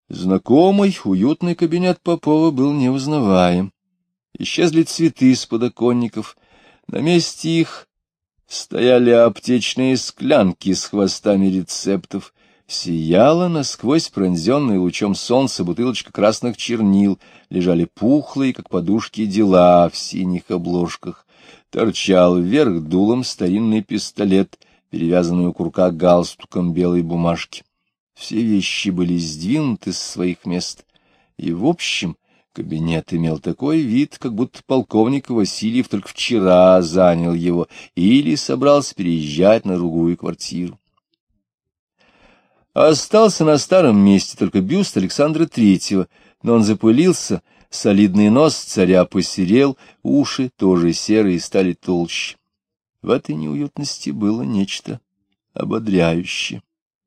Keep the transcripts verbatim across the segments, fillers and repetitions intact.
Знакомый, уютный кабинет Попова был неузнаваем. Исчезли цветы с подоконников, на месте их стояли аптечные склянки с хвостами рецептов, сияла насквозь пронзенная лучом солнца бутылочка красных чернил, лежали пухлые, как подушки, дела в синих обложках. Торчал вверх дулом старинный пистолет, перевязанный у курка галстуком белой бумажки. Все вещи были сдвинуты с своих мест, и, в общем, кабинет имел такой вид, как будто полковник Васильев только вчера занял его или собрался переезжать на другую квартиру. Остался на старом месте только бюст Александра Третьего, но он запылился, солидный нос царя посерел, уши, тоже серые, стали толще. В этой неуютности было нечто ободряющее.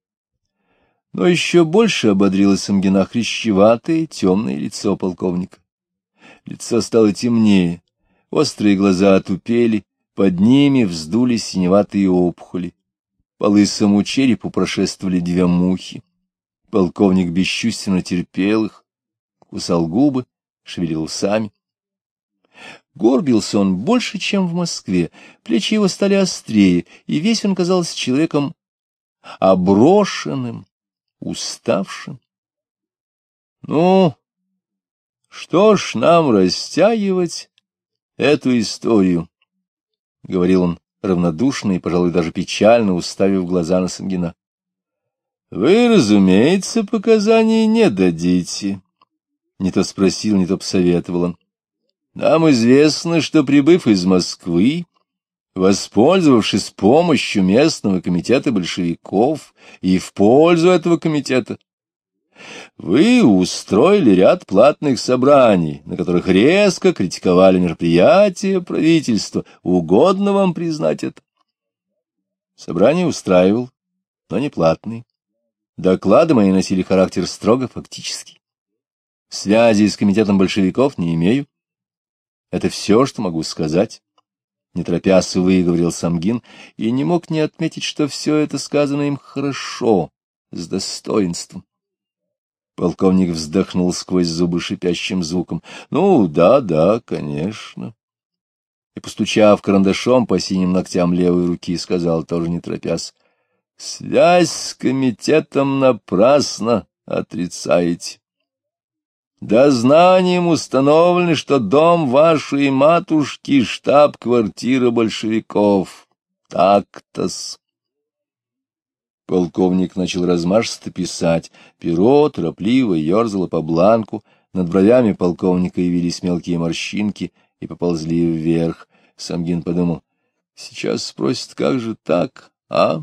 Но еще больше ободрило Самгина хрящеватое, темное лицо полковника. Лицо стало темнее, острые глаза отупели, под ними вздулись синеватые опухоли. По лысому черепу прошествовали две мухи. Полковник бесчувственно терпел их, кусал губы, шевелил усами. Горбился он больше, чем в Москве, плечи его стали острее, и весь он казался человеком оброшенным, уставшим. — Ну, что ж нам растягивать эту историю? — говорил он равнодушно и, пожалуй, даже печально уставив глаза на Самгина. — Вы, разумеется, показаний не дадите. Не то спросил, не то посоветовал он. Нам известно, что, прибыв из Москвы, воспользовавшись помощью местного комитета большевиков и в пользу этого комитета, вы устроили ряд платных собраний, на которых резко критиковали мероприятия правительства. Угодно вам признать это? Собрание устраивал, но не платный. Доклады мои носили характер строго фактический. Связи с комитетом большевиков не имею. Это все, что могу сказать. Не торопясь, выговорил Самгин, и не мог не отметить, что все это сказано им хорошо, с достоинством. Полковник вздохнул сквозь зубы шипящим звуком. — Ну, да, да, конечно. И, постучав карандашом по синим ногтям левой руки, сказал, тоже не торопясь: — Связь с комитетом напрасно отрицаете. Дознанием установлено, что дом вашей матушки — штаб-квартира большевиков. Так-то-с. Полковник начал размашисто писать. Перо торопливо ерзало по бланку. Над бровями полковника явились мелкие морщинки и поползли вверх. Самгин подумал: сейчас спросит, как же так, а?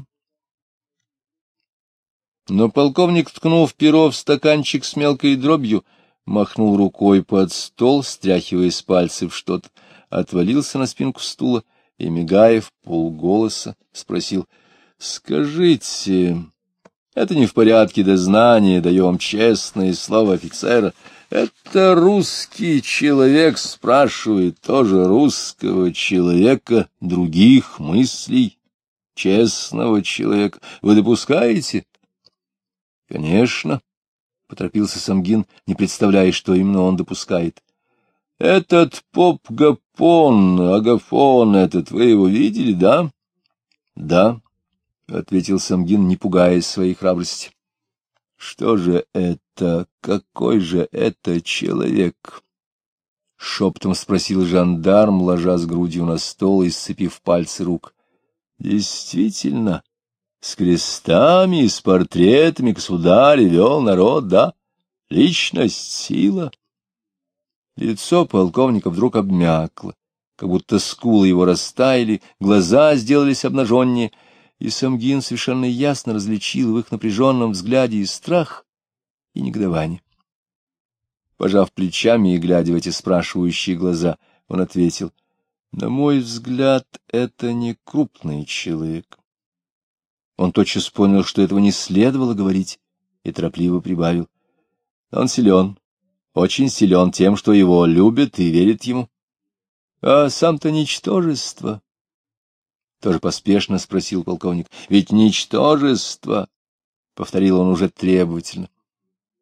Но полковник, ткнув перо в стаканчик с мелкой дробью, махнул рукой под стол, стряхивая с пальцев что-то, отвалился на спинку стула и, мигая в полголоса, спросил: — Скажите, это не в порядке дознания, даю вам честное слово офицера. Это русский человек спрашивает тоже русского человека, других мыслей, честного человека. Вы допускаете? — Конечно. — поторопился Самгин, не представляя, что именно он допускает. — Этот поп Гапон, Агафон этот, вы его видели, да? — Да, — ответил Самгин, не пугаясь своей храбрости. — Что же это, какой же это человек? — шепотом спросил жандарм, ложа с грудью на стол и сцепив пальцы рук. — Действительно, с крестами, с портретами государя вел народ, да? Личность, сила. Лицо полковника вдруг обмякло, как будто скулы его растаяли, глаза сделались обнаженнее, и Самгин совершенно ясно различил в их напряженном взгляде и страх, и негодование. Пожав плечами и глядя в эти спрашивающие глаза, он ответил: — На мой взгляд, это не крупный человек. Он тотчас понял, что этого не следовало говорить, и торопливо прибавил: — Он силен, очень силен тем, что его любят и верят ему. — А сам-то ничтожество. Тоже поспешно спросил полковник. — Ведь ничтожество, — повторил он уже требовательно.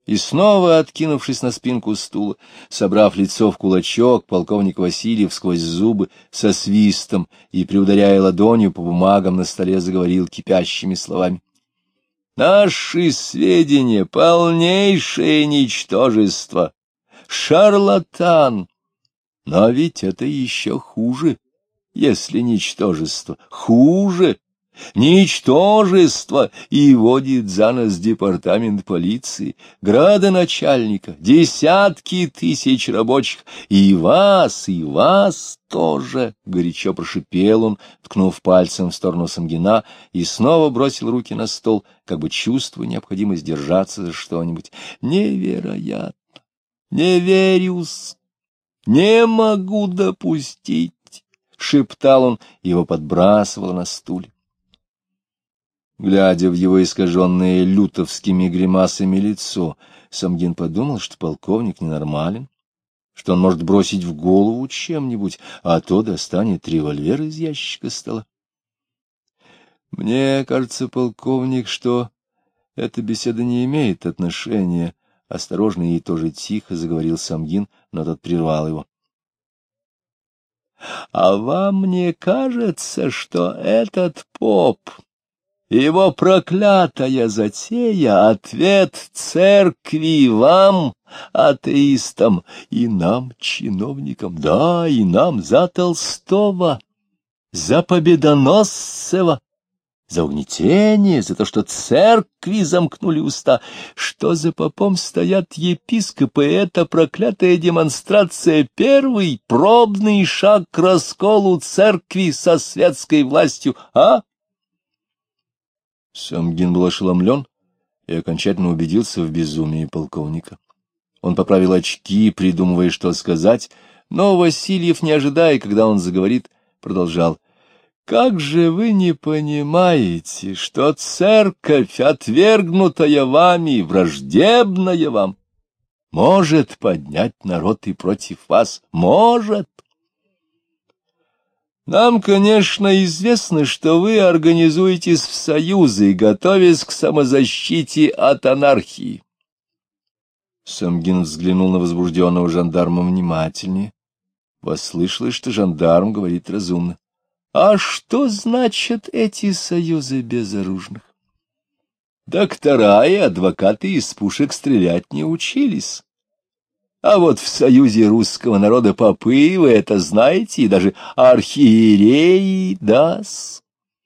И снова, откинувшись на спинку стула, собрав лицо в кулачок, полковник Васильев сквозь зубы со свистом и, приударяя ладонью по бумагам на столе, заговорил кипящими словами. «Наши сведения — полнейшее ничтожество! Шарлатан! Но ведь это еще хуже, если ничтожество. Хуже! Ничтожество! И водит за нос департамент полиции, градоначальника, десятки тысяч рабочих, и вас, и вас тоже!» — горячо прошипел он, ткнув пальцем в сторону Самгина, и снова бросил руки на стол, как бы чувствуя необходимость держаться за что-нибудь. «Невероятно! Не верю-с! Не могу допустить!» — шептал он, его подбрасывало на стуле. Глядя в его искаженное лютовскими гримасами лицо, Самгин подумал, что полковник ненормален, что он может бросить в голову чем-нибудь, а то достанет револьвер из ящика стола. «Мне кажется, полковник, что эта беседа не имеет отношения», — осторожно и тоже тихо заговорил Самгин, но тот прервал его. «А вам не кажется, что этот поп, его проклятая затея, ответ церкви вам, атеистам, и нам, чиновникам, да, и нам за Толстого, за Победоносцева, за угнетение, за то, что церкви замкнули уста, что за попом стоят епископы, эта проклятая демонстрация — первый пробный шаг к расколу церкви со светской властью, а?» Самгин был ошеломлен и окончательно убедился в безумии полковника. Он поправил очки, придумывая, что сказать, но Васильев, не ожидая, когда он заговорит, продолжал. «Как же вы не понимаете, что церковь, отвергнутая вами, враждебная вам, может поднять народ и против вас? Может! Нам, конечно, известно, что вы организуетесь в союзы, готовясь к самозащите от анархии». Самгин взглянул на возбужденного жандарма внимательнее. Послышалось, что жандарм говорит разумно. «А что значат эти союзы безоружных? Доктора и адвокаты из пушек стрелять не учились. А вот в союзе русского народа попы, вы это знаете, и даже архиереи, да-с».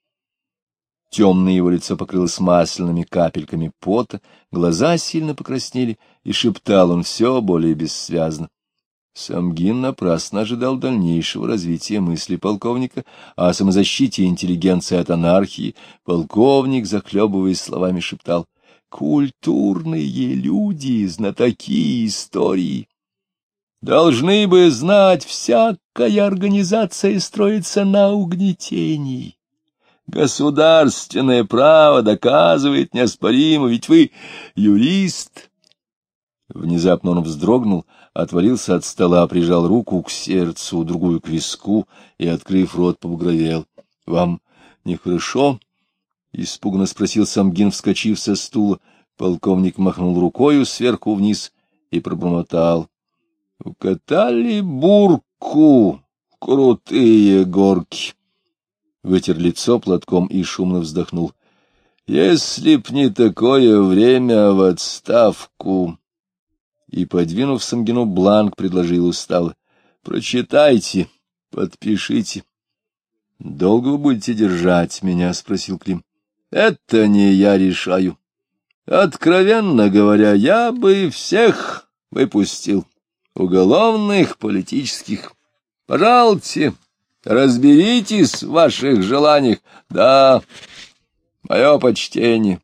Темное его лицо покрылось масляными капельками пота, глаза сильно покраснели, и шептал он все более бессвязно. Самгин напрасно ожидал дальнейшего развития мысли полковника о самозащите интеллигенции от анархии. Полковник, захлебываясь словами, шептал: «Культурные люди, знатоки истории, должны бы знать, всякая организация строится на угнетении. Государственное право доказывает неоспоримо, ведь вы юрист». Внезапно он вздрогнул, отвалился от стола, прижал руку к сердцу, другую к виску и, открыв рот, побагровел. — Вам нехорошо? — испуганно спросил Самгин, вскочив со стула. Полковник махнул рукою сверху вниз и пробормотал: — Укатали бурку, крутые горки. Вытер лицо платком и шумно вздохнул. — Если б не такое время, в отставку. И, подвинув Самгину бланк, предложил устало: — Прочитайте, подпишите. — Долго вы будете держать меня? — спросил Клим. — Это не я решаю. Откровенно говоря, я бы всех выпустил. Уголовных, политических. Пожалуйте, разберитесь в ваших желаниях. Да, мое почтение.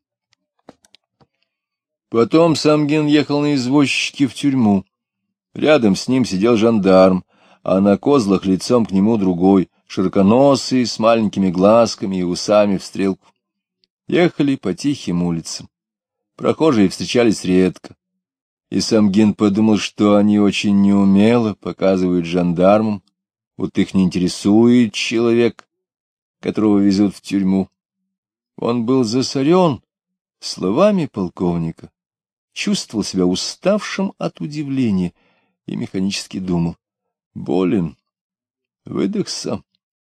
Потом Самгин ехал на извозчике в тюрьму. Рядом с ним сидел жандарм, а на козлах лицом к нему другой, широконосый, с маленькими глазками и усами в стрелку. Ехали по тихим улицам. Прохожие встречались редко. И Самгин подумал, что они очень неумело показывают жандармам, вот их не интересует человек, которого везут в тюрьму. Он был засорен словами полковника, чувствовал себя уставшим от удивления и механически думал: болен, выдохся,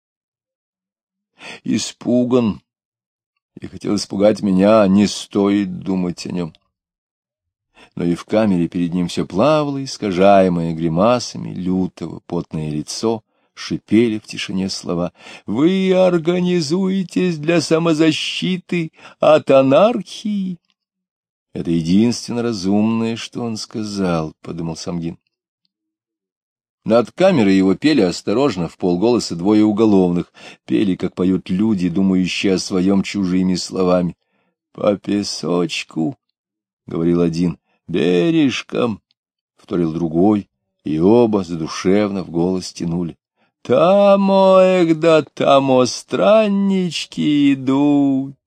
испуган и хотел испугать меня, не стоит думать о нем. Но и в камере перед ним все плавало, искажаемое гримасами лютого, потное лицо, шипели в тишине слова: «Вы организуетесь для самозащиты от анархии». Это единственно разумное, что он сказал, — подумал Самгин. Над камерой его пели осторожно, вполголоса, двое уголовных, пели, как поют люди, думающие о своем чужими словами. «По песочку», — говорил один, — «бережком», — вторил другой, и оба задушевно в голос тянули: «Тамо, эгда, тамо страннички идут».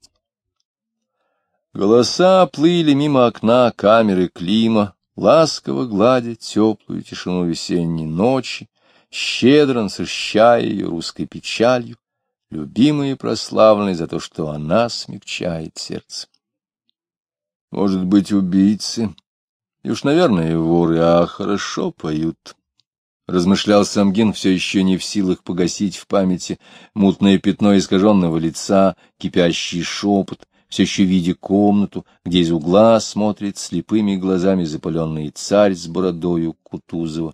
Голоса плыли мимо окна камеры Клима, ласково гладя теплую тишину весенней ночи, щедро насыщая ее русской печалью, любимой и прославленной за то, что она смягчает сердце. Может быть, убийцы, и уж, наверное, воры, а хорошо поют. Размышлял Самгин, все еще не в силах погасить в памяти мутное пятно искаженного лица, кипящий шепот, все еще видя комнату, где из угла смотрит слепыми глазами запаленный царь с бородою Кутузова.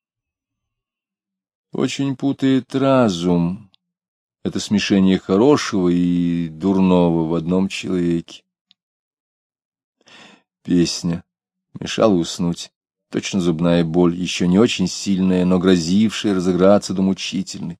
Очень путает разум это смешение хорошего и дурного в одном человеке. Песня мешала уснуть. Точно зубная боль, еще не очень сильная, но грозившая разыграться до мучительной.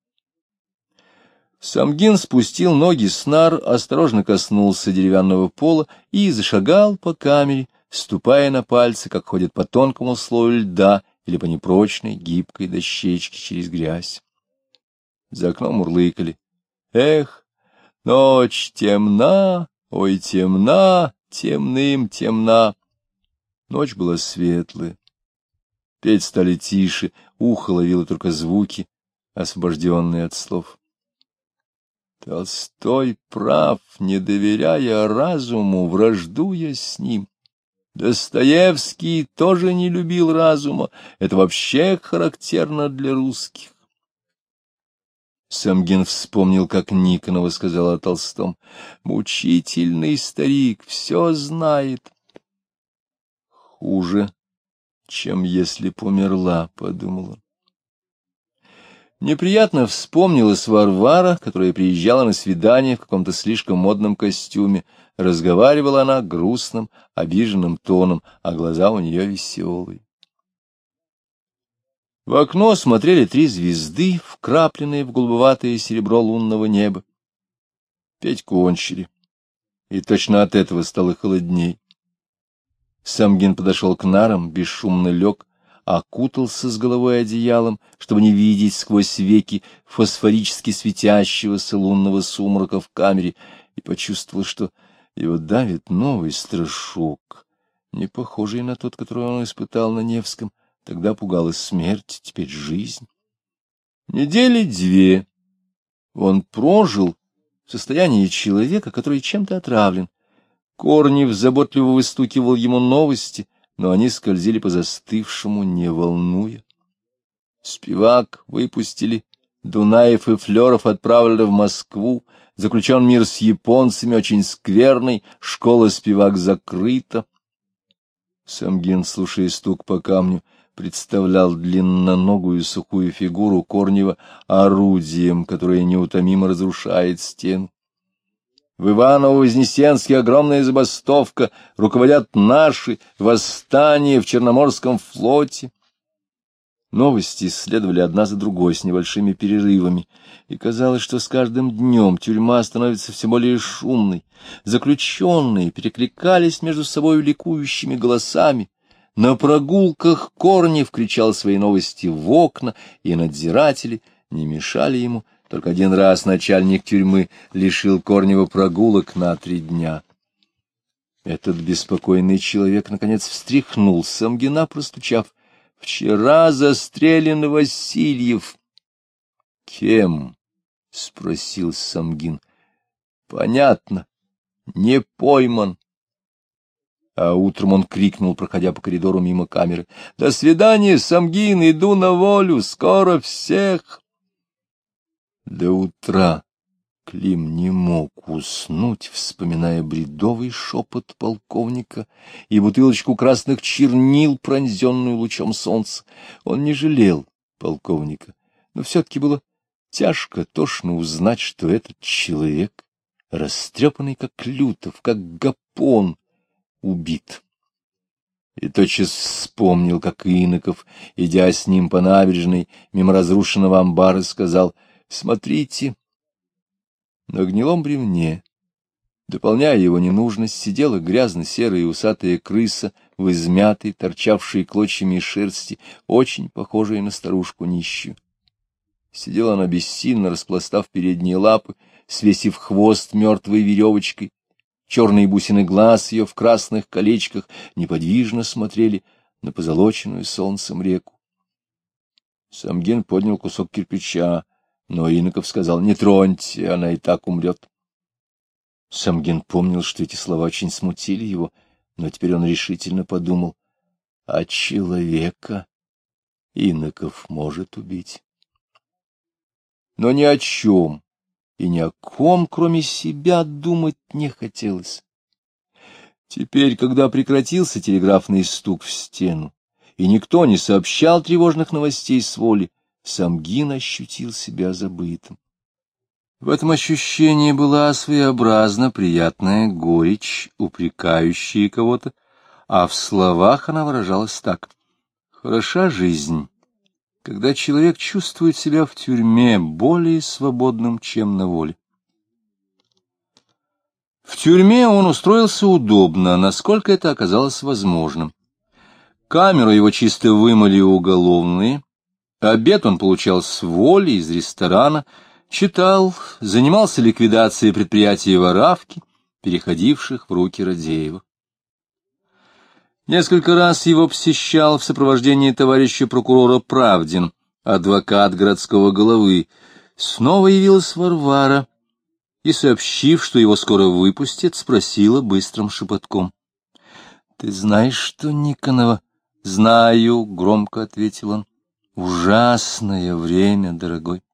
Самгин спустил ноги с нар, осторожно коснулся деревянного пола и зашагал по камере, ступая на пальцы, как ходят по тонкому слою льда или по непрочной гибкой дощечке через грязь. За окном мурлыкали: «Эх, ночь темна, ой, темна, темным темна». Ночь была светлая. Петь стали тише, ухо ловило только звуки, освобожденные от слов. Толстой прав, не доверяя разуму, враждуя с ним. Достоевский тоже не любил разума, это вообще характерно для русских. Самгин вспомнил, как Никонова сказала о Толстом: «Мучительный старик, все знает». «Хуже, чем если б умерла», — подумал он. Неприятно вспомнилась Варвара, которая приезжала на свидание в каком-то слишком модном костюме. Разговаривала она грустным, обиженным тоном, а глаза у нее веселые. В окно смотрели три звезды, вкрапленные в голубоватое серебро лунного неба. Петь кончили, и точно от этого стало холодней. Самгин подошел к нарам, бесшумно лег, окутался с головой одеялом, чтобы не видеть сквозь веки фосфорически светящегося лунного сумрака в камере, и почувствовал, что его давит новый страшок, не похожий на тот, который он испытал на Невском. Тогда пугалась смерть, теперь жизнь. Недели две он прожил в состоянии человека, который чем-то отравлен. Корнев заботливо выстукивал ему новости, но они скользили по застывшему, не волнуя. Спивак выпустили, Дунаев и Флеров отправлены в Москву, заключен мир с японцами, очень скверный, школа Спивак закрыта. Самгин, слушая стук по камню, представлял длинноногую сухую фигуру Корнева орудием, которое неутомимо разрушает стену. В Иваново-Вознесенске огромная забастовка, руководят наши, восстание в Черноморском флоте. Новости следовали одна за другой с небольшими перерывами, и казалось, что с каждым днем тюрьма становится все более шумной. Заключенные перекликались между собой ликующими голосами. На прогулках Корнев кричал свои новости в окна, и надзиратели не мешали ему. Только один раз начальник тюрьмы лишил Корнева прогулок на три дня. Этот беспокойный человек, наконец, встряхнул Самгина, простучав: «Вчера застрелен Васильев». «Кем?» — спросил Самгин. «Понятно, не пойман». А утром он крикнул, проходя по коридору мимо камеры: «До свидания, Самгин, иду на волю, скоро всех!» До утра Клим не мог уснуть, вспоминая бредовый шепот полковника и бутылочку красных чернил, пронзенную лучом солнца. Он не жалел полковника, но все-таки было тяжко, тошно узнать, что этот человек, растрепанный как Лютов, как Гапон, убит. И тотчас вспомнил, как Иноков, идя с ним по набережной мимо разрушенного амбара, сказал: «Смотрите». На гнилом бревне, дополняя его ненужность, сидела грязно-серая и усатая крыса в измятой, торчавшей клочьями шерсти, очень похожая на старушку нищую. Сидела она бессильно, распластав передние лапы, свесив хвост мертвой веревочкой. Черные бусины глаз ее в красных колечках неподвижно смотрели на позолоченную солнцем реку. Самгин поднял кусок кирпича, но Иноков сказал: «Не троньте, она и так умрет». Самгин помнил, что эти слова очень смутили его, но теперь он решительно подумал: а человека Иноков может убить. Но ни о чем и ни о ком, кроме себя, думать не хотелось. Теперь, когда прекратился телеграфный стук в стену, и никто не сообщал тревожных новостей с воли, Самгин ощутил себя забытым. В этом ощущении была своеобразно приятная горечь, упрекающая кого-то, а в словах она выражалась так: «Хороша жизнь, когда человек чувствует себя в тюрьме более свободным, чем на воле». В тюрьме он устроился удобно, насколько это оказалось возможным. Камеру его чисто вымыли уголовные, обед он получал с воли из ресторана, читал, занимался ликвидацией предприятий воровки, переходивших в руки Радеева. Несколько раз его посещал в сопровождении товарища прокурора Правдин, адвокат городского головы. Снова явилась Варвара и, сообщив, что его скоро выпустят, спросила быстрым шепотком: «Ты знаешь, что Никонова?» «Знаю», — громко ответил он. «Ужасное время, дорогой».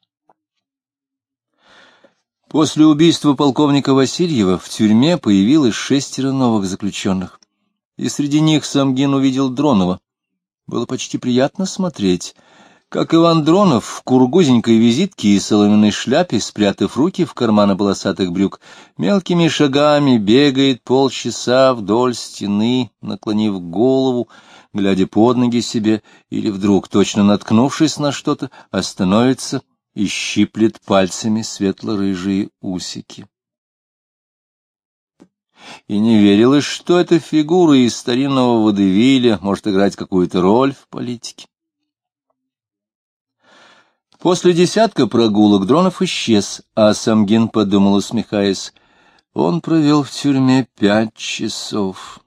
После убийства полковника Васильева в тюрьме появилось шестеро новых заключенных, и среди них Самгин увидел Дронова. Было почти приятно смотреть, как Иван Дронов в кургузенькой визитке и соломенной шляпе, спрятав руки в карманы полосатых брюк, мелкими шагами бегает полчаса вдоль стены, наклонив голову, глядя под ноги себе, или вдруг, точно наткнувшись на что-то, остановится и щиплет пальцами светло-рыжие усики. И не верилось, что эта фигура из старинного водевиля может играть какую-то роль в политике. После десятка прогулок Дронов исчез, а Самгин подумал, усмехаясь: он провел в тюрьме пять часов.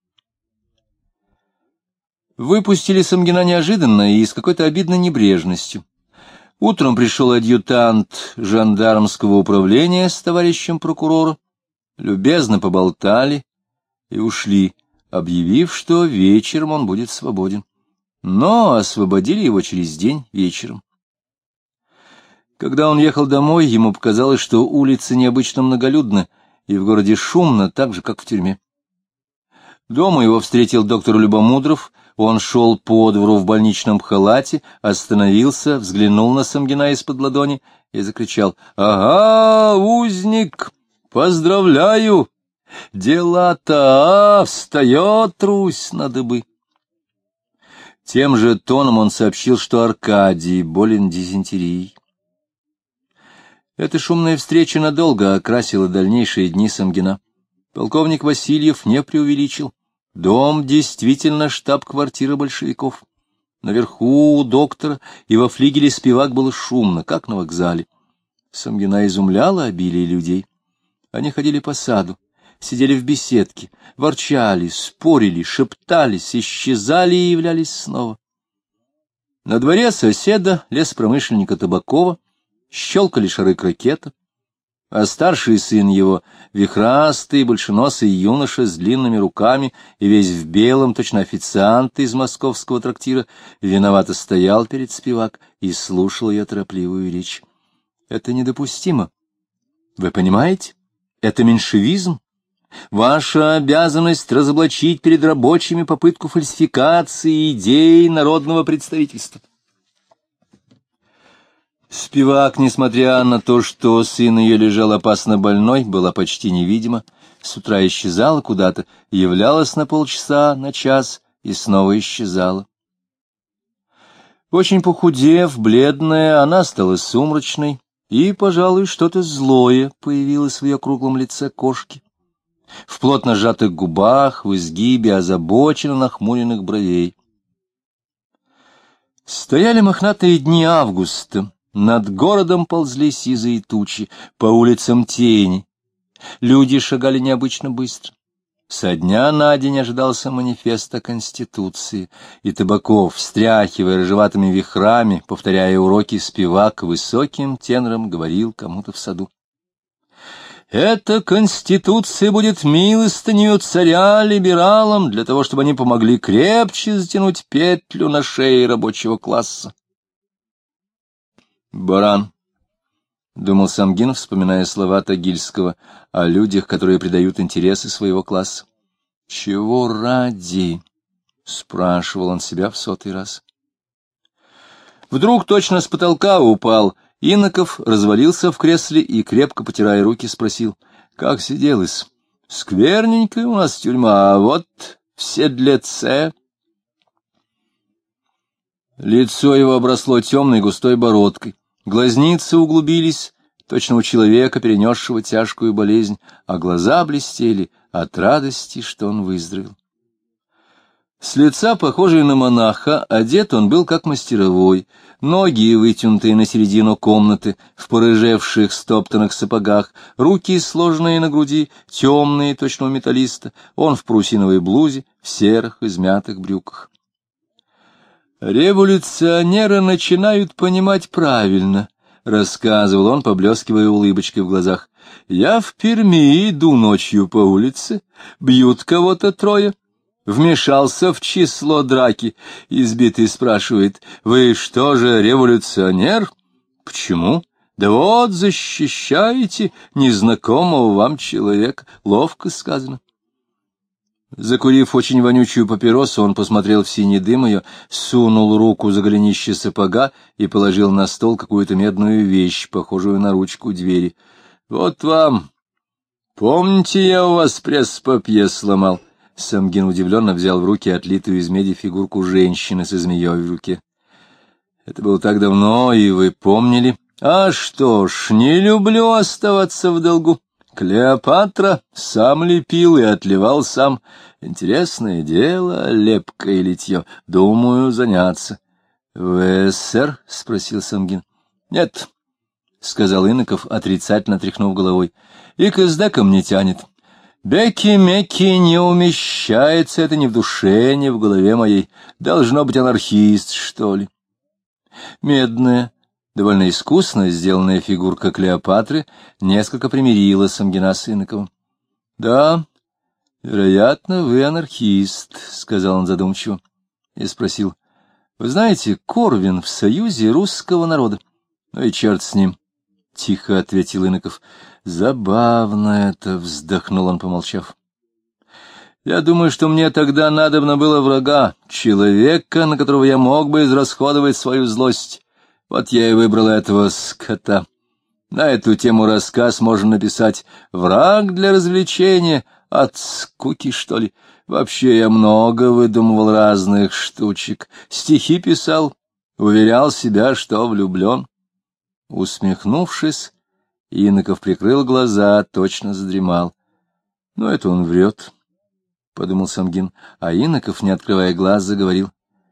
Выпустили Самгина неожиданно и с какой-то обидной небрежностью. Утром пришел адъютант жандармского управления с товарищем прокурора, любезно поболтали и ушли, объявив, что вечером он будет свободен. Но освободили его через день вечером. Когда он ехал домой, ему показалось, что улицы необычно многолюдны, и в городе шумно, так же, как в тюрьме. Дома его встретил доктор Любомудров. Он шел по двору в больничном халате, остановился, взглянул на Самгина из-под ладони и закричал: «Ага, узник, поздравляю! Дела-то, а, встает Русь на дыбы!» Тем же тоном он сообщил, что Аркадий болен дизентерией. Эта шумная встреча надолго окрасила дальнейшие дни Самгина. Полковник Васильев не преувеличил. Дом действительно штаб-квартира большевиков. Наверху у доктора и во флигеле Спивак было шумно, как на вокзале. Самгина изумляло обилие людей. Они ходили по саду, сидели в беседке, ворчали, спорили, шептались, исчезали и являлись снова. На дворе соседа, леспромышленника Табакова, щелкали шары крокета. а старший сын его, вихрастый, большеносый юноша с длинными руками и весь в белом, точно официант из московского трактира, виновато стоял перед Спивак и слушал ее торопливую речь. Это недопустимо. Вы понимаете? Это меньшевизм. Ваша обязанность разоблачить перед рабочими попытку фальсификации идей народного представительства. Спивак, несмотря на то, что сын ее лежал опасно больной, была почти невидима, с утра исчезала куда-то, являлась на полчаса, на час и снова исчезала. Очень похудев, бледная, она стала сумрачной, и, пожалуй, что-то злое появилось в ее круглом лице кошки, в плотно сжатых губах, в изгибе озабоченно нахмуренных бровей. Стояли мохнатые дни августа. Над городом ползли сизые тучи, по улицам тени. Люди шагали необычно быстро. Со дня на день ожидался манифест о Конституции, и Табаков, встряхивая рыжеватыми вихрами, повторяя уроки Спивак, высоким тенором говорил кому-то в саду. «Эта Конституция будет милостынью царя либералам для того, чтобы они помогли крепче затянуть петлю на шее рабочего класса». «Баран», — думал Самгин, вспоминая слова Тагильского о людях, которые придают интересы своего класса. «Чего ради?» — спрашивал он себя в сотый раз. Вдруг точно с потолка упал. Инноков развалился в кресле и, крепко потирая руки, спросил: «Как сиделось? Скверненькая у нас тюрьма, а вот в Седлеце...» Лицо его обросло темной густой бородкой. Глазницы углубились, точно у человека, перенесшего тяжкую болезнь, а глаза блестели от радости, что он выздоровел. С лица, похожий на монаха, одет он был как мастеровой, ноги, вытянутые на середину комнаты, в порыжевших стоптанных сапогах, руки, сложенные на груди, темные, точно у металлиста, он в парусиновой блузе, в серых измятых брюках. «Революционеры начинают понимать правильно», — рассказывал он, поблескивая улыбочкой в глазах. «Я в Перми иду ночью по улице, бьют кого-то трое. Вмешался в число драки. Избитый спрашивает: «Вы что же, революционер?» «Почему?» «Да вот, защищаете незнакомого вам человека». Ловко сказано. Закурив очень вонючую папиросу, он посмотрел в синий дым ее, сунул руку за голенище сапога и положил на стол какую-то медную вещь, похожую на ручку двери. «Вот вам. Помните, я у вас пресс-папье сломал?» Самгин удивленно взял в руки отлитую из меди фигурку женщины со змеей в руке. «Это было так давно, и вы помнили?» «А что ж, не люблю оставаться в долгу. Клеопатра сам лепил и отливал сам. Интересное дело, лепка и литье. Думаю, заняться». «В СССР?» — спросил Самгин. «Нет», — сказал Инноков, отрицательно тряхнув головой. «И к эсдекам не тянет. Беки-меки не умещается, это ни в душе, ни в голове моей. Должно быть анархист, что ли». Медная, довольно искусно сделанная фигурка Клеопатры несколько примирила Самгина с Инноковым. «Да, вероятно, вы анархист», — сказал он задумчиво и спросил: «Вы знаете, Корвин в Союзе русского народа?» «Ну и черт с ним», — тихо ответил Инноков. «Забавно это», — вздохнул он, помолчав. «Я думаю, что мне тогда надобно было врага, человека, на которого я мог бы израсходовать свою злость. Вот я и выбрал этого скота. На эту тему рассказ можно написать: «Враг для развлечения, от скуки, что ли». Вообще я много выдумывал разных штучек, стихи писал, уверял себя, что влюблен». Усмехнувшись, Инноков прикрыл глаза, точно задремал. «Ну, это он врет», — подумал Самгин, а Инноков, не открывая глаз, заговорил.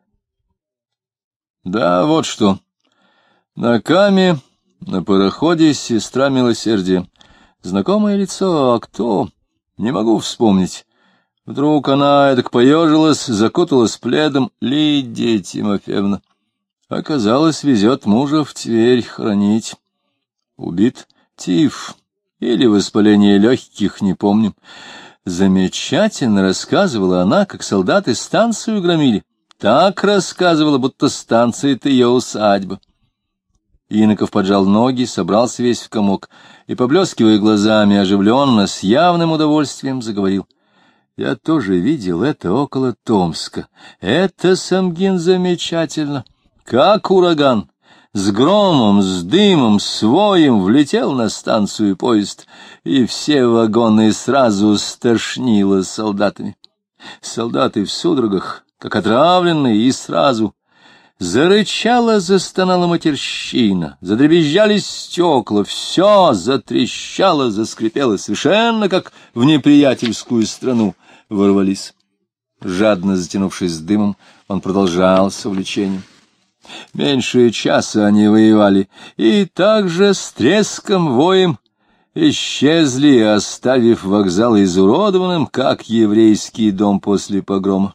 «Да, вот что. На Каме, на пароходе, сестра милосердия. Знакомое лицо, а кто? Не могу вспомнить. Вдруг она эдак поежилась, закуталась пледом. Лидия Тимофеевна. Оказалось, везет мужа в Тверь хоронить. Убит. Тиф. или воспаление легких, не помню. Замечательно рассказывала она, как солдаты станцию громили. Так рассказывала, будто станция — это ее усадьба. Иноков поджал ноги, собрался весь в комок и, поблескивая глазами, оживленно, с явным удовольствием заговорил. Я тоже видел это около Томска. Это, Самгин, замечательно. Как ураган. С громом, с дымом, с воем влетел на станцию поезд, и все вагоны сразу стошнило солдатами. Солдаты в судорогах, как отравленные, и сразу... Зарычала, застонала матерщина, задребезжали стекла, все затрещало, заскрипело, совершенно как в неприятельскую страну ворвались. Жадно затянувшись с дымом, он продолжал с увлечением. Меньше часа они воевали, и также с треском, воем исчезли, оставив вокзал изуродованным, как еврейский дом после погрома.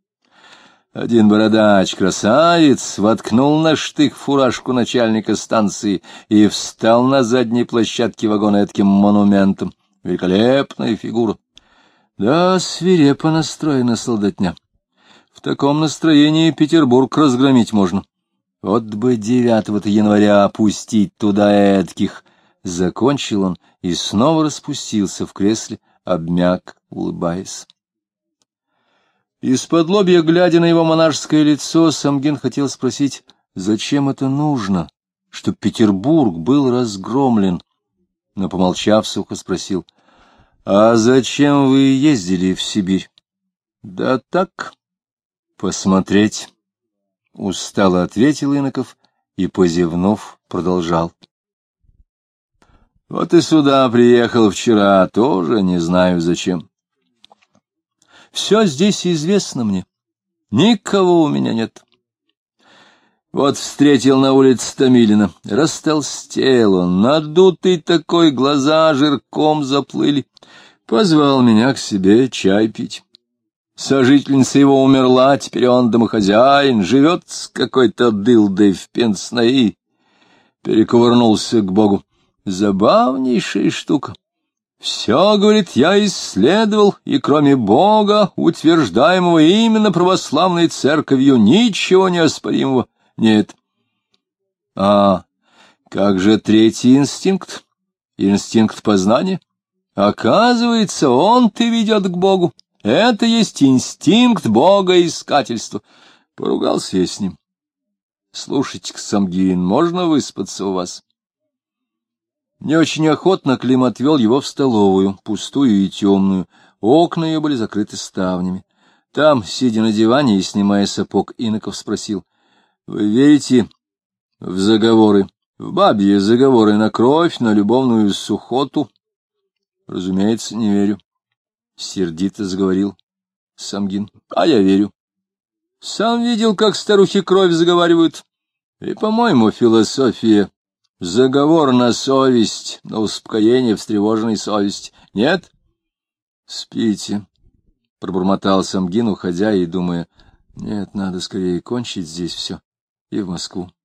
Один бородач-красавец воткнул на штык фуражку начальника станции и встал на задней площадке вагона этким монументом. Великолепная фигура. Да, свирепо настроена солдатня. В таком настроении Петербург разгромить можно. Вот бы девятого января опустить туда этких. Закончил он и снова распустился в кресле, обмяк, улыбаясь. Из-под лобья, глядя на его монашеское лицо, Самгин хотел спросить, зачем это нужно, чтоб Петербург был разгромлен, но, помолчав, сухо спросил, а зачем вы ездили в Сибирь? Да так, посмотреть, устало ответил Иноков и, позевнув, продолжал. Вот и сюда приехал вчера, тоже не знаю зачем. Все здесь известно мне. Никого у меня нет. Вот встретил на улице Томилина. Растолстел он, надутый такой, глаза жирком заплыли. Позвал меня к себе чай пить. Сожительница его умерла, теперь он домохозяин, живет с какой-то дылдой в Пенсне и перекувырнулся к Богу. Забавнейшая штука. Все, говорит, я исследовал, и кроме Бога, утверждаемого именно православной церковью, ничего неоспоримого нет. А как же третий инстинкт? Инстинкт познания? Оказывается, он-то ведет к Богу. Это есть инстинкт богоискательства. Поругался я с ним. Слушайте-ка, Самгин, можно выспаться у вас? Не очень охотно Клим отвел его в столовую, пустую и темную. Окна ее были закрыты ставнями. Там, сидя на диване и снимая сапог, Иноков спросил, — Вы верите в заговоры, в бабьи заговоры на кровь, на любовную сухоту? — Разумеется, не верю. — сердито заговорил Самгин. — А я верю. Сам видел, как старухи кровь заговаривают. И, по-моему, философия... Заговор на совесть, на успокоение встревоженной совести. Нет? Спите, — пробормотал Самгин, уходя и думая, нет, надо скорее кончить здесь все и в Москву.